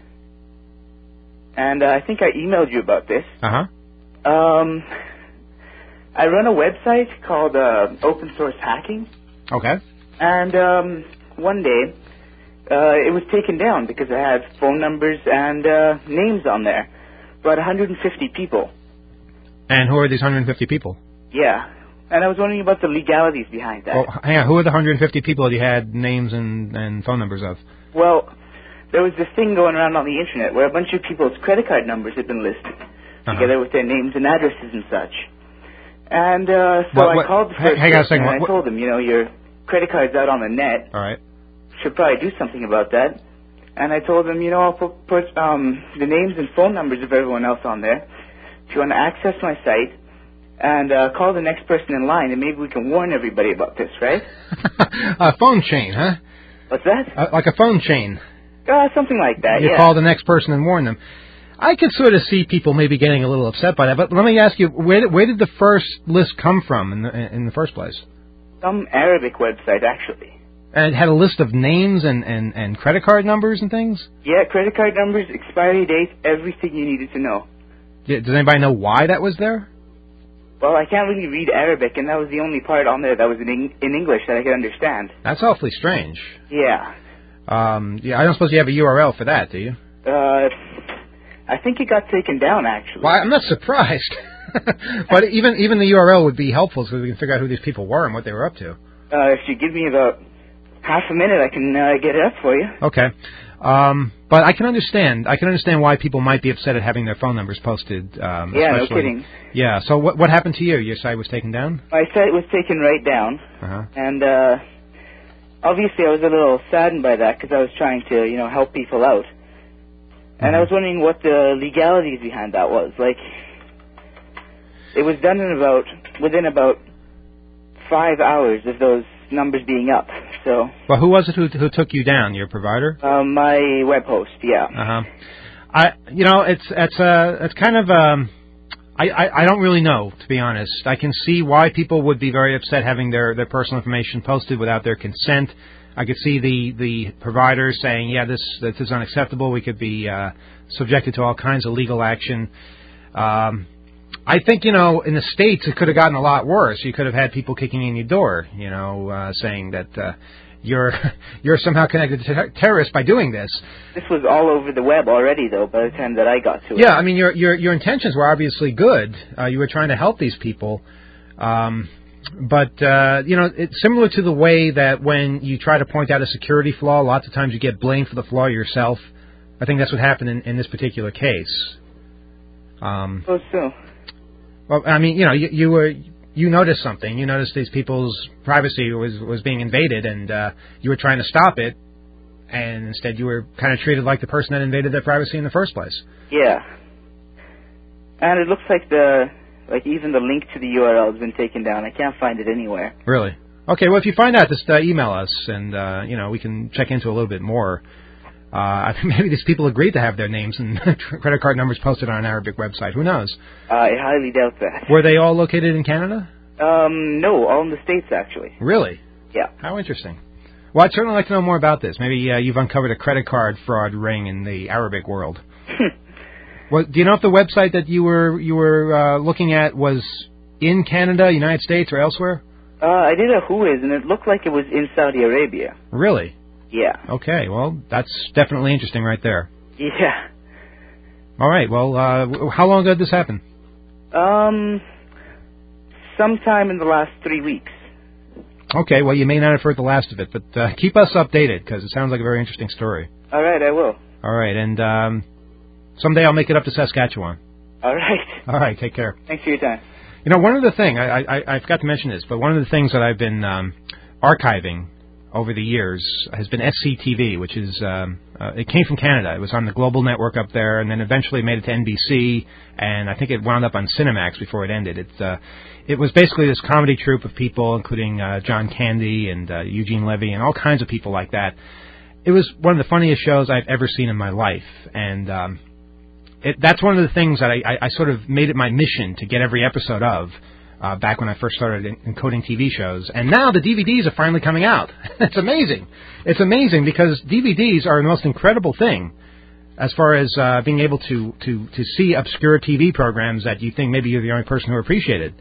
and uh, I think I emailed you about this. Uh-huh. Um, I run a website called uh, Open Source Hacking. Okay. And um, one day, uh, it was taken down because it had phone numbers and uh, names on there. About one hundred fifty people. And who are these one hundred fifty people? Yeah. And I was wondering about the legalities behind that. Well, hang on. Who are the one hundred fifty people that you had names and, and phone numbers of? Well, there was this thing going around on the internet where a bunch of people's credit card numbers had been listed, uh-huh. together with their names and addresses and such. And uh, so what, what, I called the first hang on a second. and What, I told them, you know, your credit card's out on the net. All right. Should probably do something about that. And I told them, you know, I'll put, put um, the names and phone numbers of everyone else on there. If you want to access my site, and uh, call the next person in line, and maybe we can warn everybody about this, right? A phone chain, huh? What's that? Uh, like a phone chain. Uh, something like that, you yeah. You call the next person and warn them. I could sort of see people maybe getting a little upset by that, but let me ask you, where did, where did the first list come from in the, in the first place? Some Arabic website, actually. And it had a list of names and, and, and credit card numbers and things? Yeah, credit card numbers, expiry dates, everything you needed to know. Does anybody know why that was there? Well, I can't really read Arabic, and that was the only part on there that was in, Eng- in English that I could understand. That's awfully strange. Yeah. Um, yeah, I don't suppose you have a U R L for that, do you? Uh, I think it got taken down, actually. Well, I'm not surprised. But even even the U R L would be helpful so we can figure out who these people were and what they were up to. Uh, if you give me about half a minute, I can uh, get it up for you. Okay. Um, but I can understand. I can understand why people might be upset at having their phone numbers posted. Um, yeah, no kidding. Yeah. So what what happened to you? Your site was taken down? My site was taken right down, uh-huh. and uh, obviously I was a little saddened by that because I was trying to, you know, help people out, and mm-hmm. I was wondering what the legalities behind that was. Like, it was done in about within about five hours of those numbers being up. So. Well, who was it who who took you down? Your provider? Uh, my web host, yeah. Uh huh. I, you know, it's it's uh it's kind of um, I, I, I don't really know, to be honest. I can see why people would be very upset having their, their personal information posted without their consent. I could see the, the providers saying, yeah, this this is unacceptable. We could be uh, subjected to all kinds of legal action. Um, I think, you know, in the States it could have gotten a lot worse. You could have had people kicking in your door, you know, uh, saying that uh, you're you're somehow connected to ter- terrorists by doing this. This was all over the web already, though, by the time that I got to it. Yeah, I mean, your your your intentions were obviously good. Uh, you were trying to help these people. Um, but, uh, you know, it's similar to the way that when you try to point out a security flaw, lots of times you get blamed for the flaw yourself. I think that's what happened in, in this particular case. Um, oh, so? Well, I mean, you know, you, you were... You noticed something. You noticed these people's privacy was was being invaded, and uh, you were trying to stop it, and instead you were kind of treated like the person that invaded their privacy in the first place. Yeah. And it looks like the, like even the link to the U R L has been taken down. I can't find it anywhere. Really? Okay, well, if you find out, just uh, email us, and, uh, you know, we can check into a little bit more. Uh, I think maybe these people agreed to have their names and credit card numbers posted on an Arabic website. Who knows? I highly doubt that. Were they all located in Canada? Um, no, all in the States, actually. Really? Yeah. How interesting. Well, I'd certainly like to know more about this. Maybe uh, you've uncovered a credit card fraud ring in the Arabic world. Well, do you know if the website that you were you were uh, looking at was in Canada, United States, or elsewhere? Uh, I did a Whois, and it looked like it was in Saudi Arabia. Really? Yeah. Okay, well, that's definitely interesting right there. Yeah. All right, well, uh, how long ago did this happen? Um, sometime in the last three weeks. Okay, well, you may not have heard the last of it, but uh, keep us updated, because it sounds like a very interesting story. All right, I will. All right, and um, someday I'll make it up to Saskatchewan. All right. All right, take care. Thanks for your time. You know, one of the things, I, I, I forgot to mention this, but one of the things that I've been um, archiving over the years has been S C T V, which is, um, uh, it came from Canada. It was on the Global Network up there, and then eventually made it to N B C, and I think it wound up on Cinemax before it ended. It, uh, it was basically this comedy troupe of people, including uh, John Candy and uh, Eugene Levy and all kinds of people like that. It was one of the funniest shows I've ever seen in my life, and um, it, that's one of the things that I, I, I sort of made it my mission to get every episode of. Uh, back when I first started encoding T V shows. And now the D V Ds are finally coming out. It's amazing. It's amazing because D V Ds are the most incredible thing as far as uh, being able to, to, to see obscure T V programs that you think maybe you're the only person who appreciated.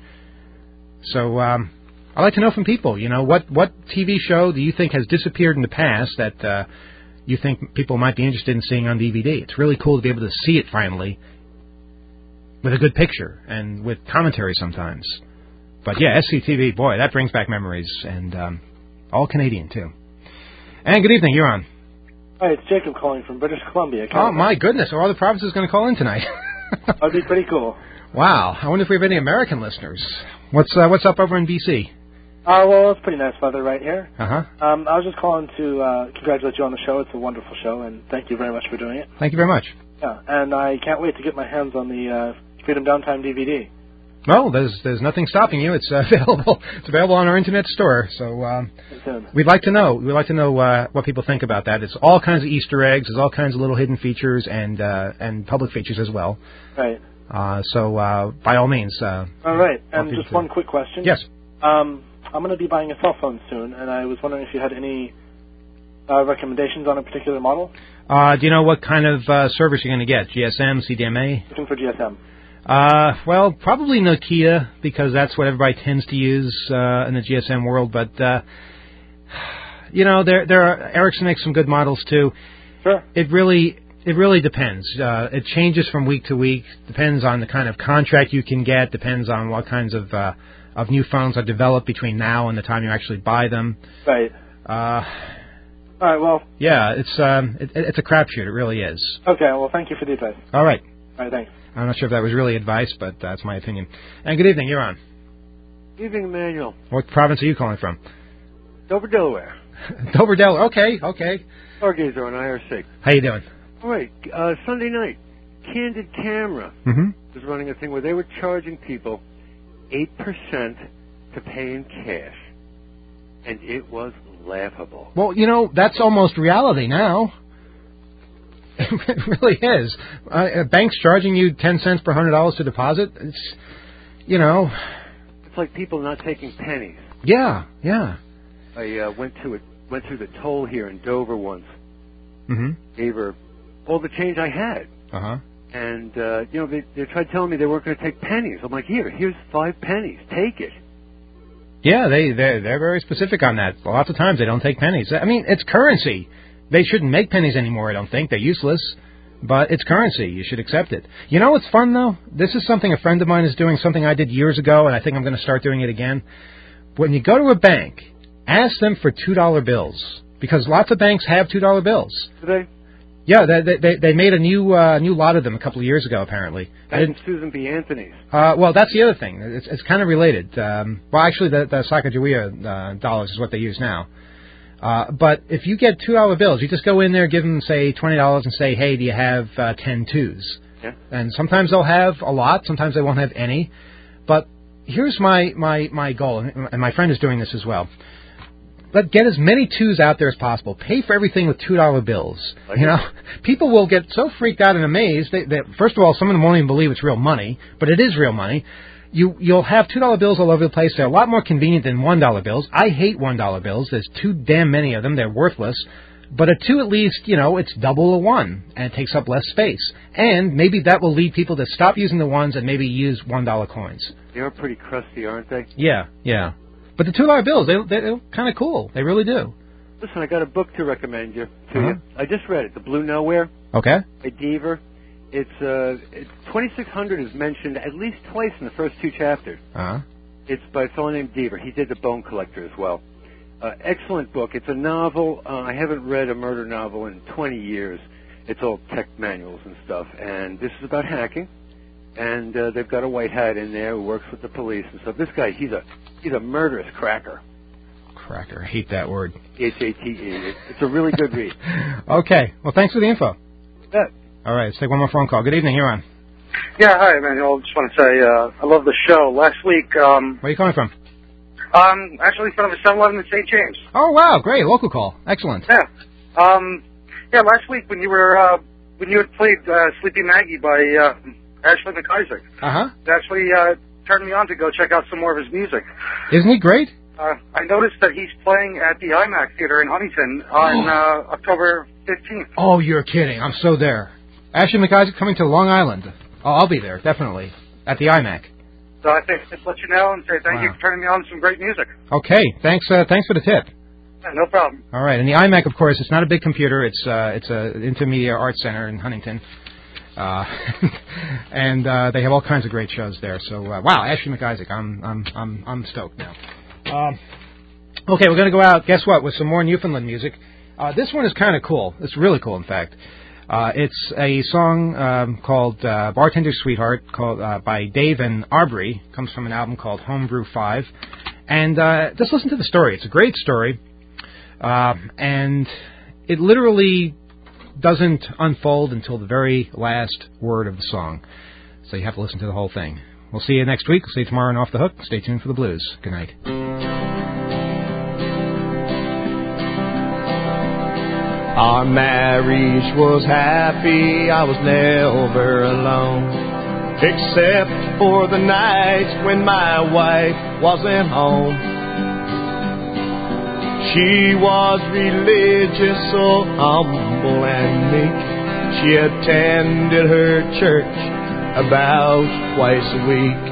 So um, I'd like to know from people, you know, what, what T V show do you think has disappeared in the past that uh, you think people might be interested in seeing on D V D? It's really cool to be able to see it finally with a good picture and with commentary sometimes. But yeah, S C T V, boy, that brings back memories, and um, all Canadian, too. And good evening, you're on. Hi, it's Jacob calling from British Columbia, Canada. Oh, my goodness, are all the provinces going to call in tonight? That'd be pretty cool. Wow, I wonder if we have any American listeners. What's uh, what's up over in B C? Uh, well, it's pretty nice weather right here. Uh-huh. Um, I was just calling to uh, congratulate you on the show. It's a wonderful show, and thank you very much for doing it. Thank you very much. Yeah, and I can't wait to get my hands on the uh, Freedom Downtime D V D. Well, there's there's nothing stopping you. It's uh, available. It's available on our internet store. So um, we'd like to know. We'd like to know uh, what people think about that. It's all kinds of Easter eggs. There's all kinds of little hidden features and uh, and public features as well. Right. Uh, so uh, by all means. Uh, all right. And just one quick question. Yes. Um, I'm going to be buying a cell phone soon, and I was wondering if you had any uh, recommendations on a particular model. Uh, do you know what kind of uh, service you're going to get? G S M, C D M A? Looking for G S M. Uh, well, probably Nokia, because that's what everybody tends to use uh, in the G S M world. But uh, you know, there there are Ericsson makes some good models too. Sure. It really it really depends. Uh, it changes from week to week. Depends on the kind of contract you can get. Depends on what kinds of uh, of new phones are developed between now and the time you actually buy them. Right. Uh, All right. Well. Yeah, it's um, it, it's a crapshoot. It really is. Okay. Well, thank you for the advice. All right. All right. Thanks. I'm not sure if that was really advice, but that's my opinion. And good evening, you're on. Good evening, Emmanuel. What province are you calling from? Dover, Delaware. Dover, Delaware. Okay, okay. Stargazer on I R C. How you doing? All right. Uh, Sunday night, Candid Camera mm-hmm. was running a thing where they were charging people eight percent to pay in cash, and it was laughable. Well, you know, that's almost reality now. It really is. Uh, a bank's charging you ten cents per hundred dollars to deposit. It's, you know. It's like people not taking pennies. Yeah, yeah. I uh, went to it, went through the toll here in Dover once. Mm-hmm. Gave her all the change I had. Uh-huh. And, uh, you know, they, they tried telling me they weren't going to take pennies. I'm like, here, here's five pennies. Take it. Yeah, they, they're, they're very specific on that. Lots of times they don't take pennies. I mean, it's currency. They shouldn't make pennies anymore, I don't think. They're useless. But it's currency. You should accept it. You know what's fun, though? This is something a friend of mine is doing, something I did years ago, and I think I'm going to start doing it again. When you go to a bank, ask them for two dollar bills. Because lots of banks have two dollar bills. Do they? Yeah, they they, they made a new uh, new lot of them a couple of years ago, apparently. And Susan B. Anthony's. Uh, well, that's the other thing. It's, it's kind of related. Um, well, actually, the, the Sacagawea uh, dollars is what they use now. Uh, but if you get two dollar bills, you just go in there, give them, say, twenty dollars and say, hey, do you have uh, ten twos? Yeah. And sometimes they'll have a lot. Sometimes they won't have any. But here's my, my, my goal, and my friend is doing this as well. But get as many twos out there as possible. Pay for everything with two dollar bills. Like you know, it. People will get so freaked out and amazed. They, they, first of all, some of them won't even believe it's real money, but it is real money. You, you'll have two dollar bills all over the place. They're a lot more convenient than one dollar bills. I hate one dollar bills. There's too damn many of them. They're worthless. But a two, at least, you know, it's double a one, and it takes up less space. And maybe that will lead people to stop using the ones and maybe use one dollar coins. They are pretty crusty, aren't they? Yeah, yeah. But the two dollar bills, they, they're kind of cool. They really do. Listen, I got a book to recommend you to uh-huh. you. I just read it, The Blue Nowhere. Okay. By Deaver. It's, uh, it's twenty-six hundred is mentioned at least twice in the first two chapters. Uh-huh. It's by a fellow named Deaver. He did The Bone Collector as well. Uh, excellent book. It's a novel. Uh, I haven't read a murder novel in twenty years. It's all tech manuals and stuff. And this is about hacking. And uh, they've got a white hat in there who works with the police and stuff. This guy, he's a he's a murderous cracker. Cracker. I hate that word. H A T E. It's a really good read. Okay. Well, thanks for the info. Yeah. All right. Let's take one more phone call. Good evening. You're on. Yeah, hi, Emmanuel. Just want to say uh, I love the show. Last week... Um, Where are you calling from? Um, actually in front of a seven eleven in Saint James. Oh, wow. Great. Local call. Excellent. Yeah. Um, yeah, last week when you were... Uh, when you had played uh, Sleepy Maggie by uh, Ashley McIsaac, uh-huh. it actually uh, turned me on to go check out some more of his music. Isn't he great? Uh, I noticed that he's playing at the IMAX Theater in Huntington on uh, October fifteenth. Oh, you're kidding. I'm so there. Ashley McIsaac coming to Long Island. Oh, I'll be there, definitely, at the IMAC. So I think just let you know and say thank wow. you for turning me on to some great music. Okay, thanks. Uh, thanks for the tip. Yeah, no problem. All right, and the IMAC, of course, it's not a big computer. It's uh, it's a Intermedia Arts Center in Huntington, uh, and uh, they have all kinds of great shows there. So uh, wow, Ashley McIsaac, I'm I'm I'm I'm stoked now. Um, okay, we're going to go out. Guess what? With some more Newfoundland music. Uh, this one is kind of cool. It's really cool, in fact. Uh, it's a song um, called uh, Bartender's Sweetheart called uh, by Dave and Arbery. It comes from an album called Homebrew five. And uh, just listen to the story. It's a great story. Uh, and it literally doesn't unfold until the very last word of the song. So you have to listen to the whole thing. We'll see you next week. We'll see you tomorrow on Off the Hook. Stay tuned for the blues. Good night. Our marriage was happy, I was never alone, except for the nights when my wife wasn't home. She was religious, so humble and meek. She attended her church about twice a week.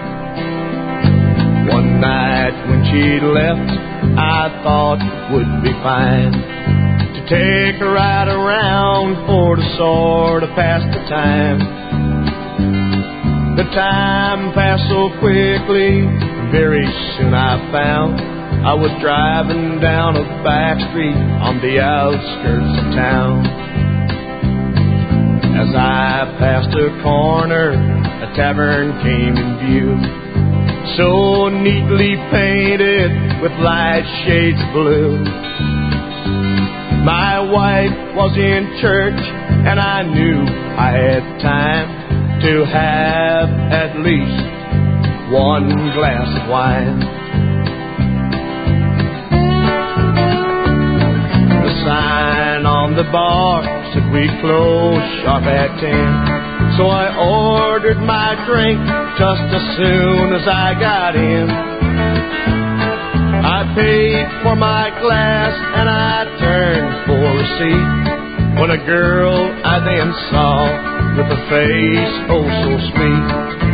One night when she left, I thought it would be fine take her right around for to sort of pass the time. The time passed so quickly, very soon I found I was driving down a back street on the outskirts of town. As I passed a corner, a tavern came in view, so neatly painted with light shades of blue. My wife was in church, and I knew I had time to have at least one glass of wine. The sign on and the bar said we close sharp at ten. So I ordered my drink just as soon as I got in. I paid for my glass and I turned for a seat when a girl I then saw with a face oh so sweet.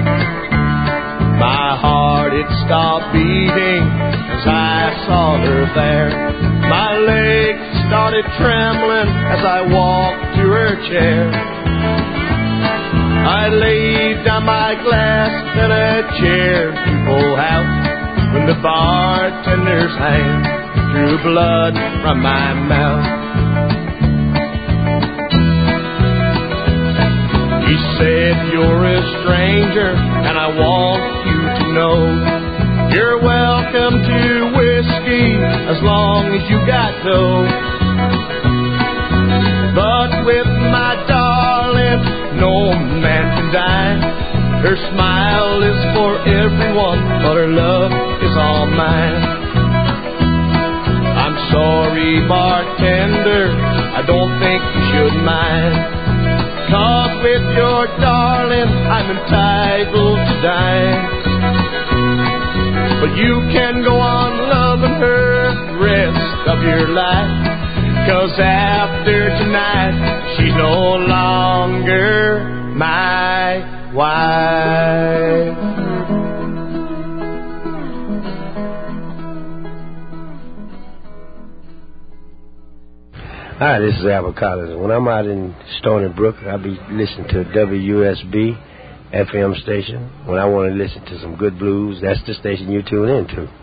My heart, it stopped beating as I saw her there. My legs started trembling as I walked to her chair. I laid down my glass in a chair to pull out when the bartender's hand drew blood from my mouth. He said, you're a stranger and I want you to know you're welcome to whiskey as long as you got dough. But with my darling, no man can die. Her smile is for everyone, but her love is all mine. I'm sorry, bartender, I don't think you should mind. 'Cause with your darling, I'm entitled to dine. But you can go on loving her the rest of your life. 'Cause after tonight, she's no longer my wife. Hi, this is Albert Collins. When I'm out in Stony Brook, I'll be listening to W S B F M station. When I want to listen to some good blues, that's the station you tune into.